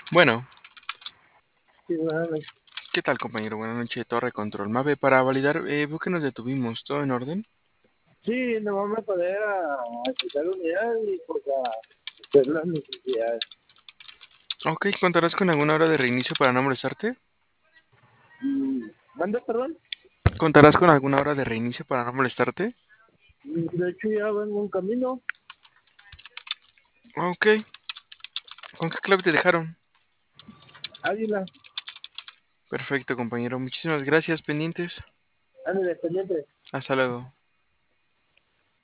Bueno, Sí, bueno, ¿qué tal, compañero? Buenas noches, Torre Control. Mave, para validar, veo que nos detuvimos. ¿Todo en orden? sí, nomás me paré a quitar unidad y pues a hacer las necesidades. Ok, ¿contarás con alguna hora de reinicio para no molestarte? ¿Manda, perdón? ¿Contarás con alguna hora de reinicio para no molestarte? De hecho, ya vengo en camino. Ok, ¿con qué clave te dejaron? Águila, Perfecto, compañero. Muchísimas gracias, pendientes. ándale, pendiente. Hasta luego.